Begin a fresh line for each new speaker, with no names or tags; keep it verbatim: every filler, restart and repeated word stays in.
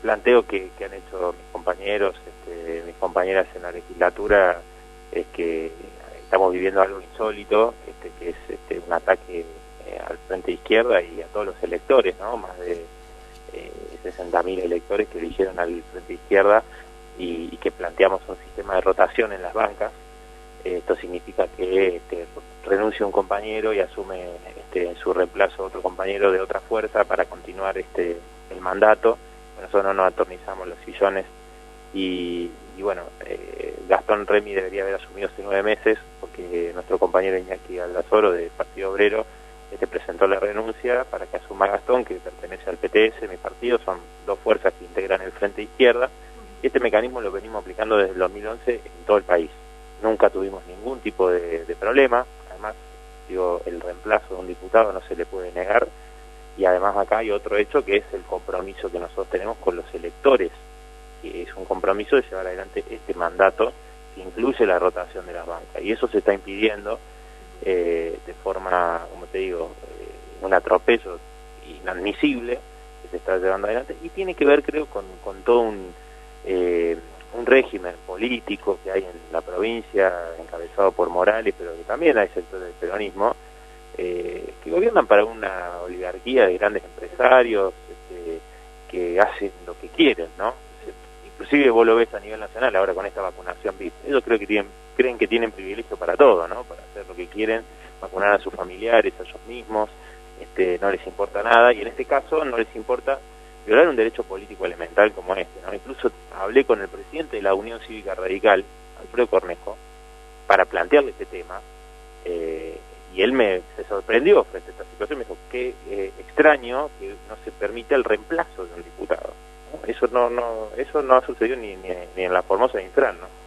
planteo que, que han hecho mis compañeros, este, mis compañeras en la legislatura, es que estamos viviendo algo insólito, este, que es este, un ataque eh, al Frente Izquierda y a todos los electores, ¿no? Más de eh, sesenta mil electores que eligieron al Frente Izquierda y, y que planteamos un sistema de rotación en las bancas. Eh, esto significa que este, renuncia un compañero y asume este, en su reemplazo otro compañero de otra fuerza para continuar este el mandato. Nosotros no nos atornizamos los sillones y, y bueno, eh, Gastón Remy debería haber asumido hace nueve meses porque nuestro compañero Iñaki Aldazoro del Partido Obrero este, presentó la renuncia para que asuma Gastón, que pertenece al P T S, mi partido, son dos fuerzas que integran el Frente Izquierda, y este mecanismo lo venimos aplicando desde el dos mil once en todo el país. Nunca tuvimos ningún tipo de, de problema, además, digo, el reemplazo de un diputado no se le puede negar, y además acá hay otro hecho que es el compromiso que nosotros tenemos con los electores, que es un compromiso de llevar adelante este mandato que incluye la rotación de las bancas, y eso se está impidiendo eh, de forma, como te digo, eh, un atropello inadmisible que se está llevando adelante, y tiene que ver, creo, con, con todo un... Eh, un régimen político que hay en la provincia, encabezado por Morales, pero que también hay sectores del peronismo, eh, que gobiernan para una oligarquía de grandes empresarios este, que hacen lo que quieren, ¿no? Inclusive vos lo ves a nivel nacional ahora con esta vacunación V I P. Ellos creo que tienen, creen que tienen privilegio para todo, ¿no? Para hacer lo que quieren, vacunar a sus familiares, a ellos mismos, este, no les importa nada, y en este caso no les importa violar un derecho político elemental como este, ¿no? Incluso hablé con el presidente de la Unión Cívica Radical, Alfredo Cornejo, para plantearle este tema, eh, y él me se sorprendió frente a esta situación, me dijo, qué eh, extraño que no se permita el reemplazo de un diputado, ¿no? Eso no, no, eso no ha sucedido ni, ni, ni en la Formosa ni en Infran, ¿no?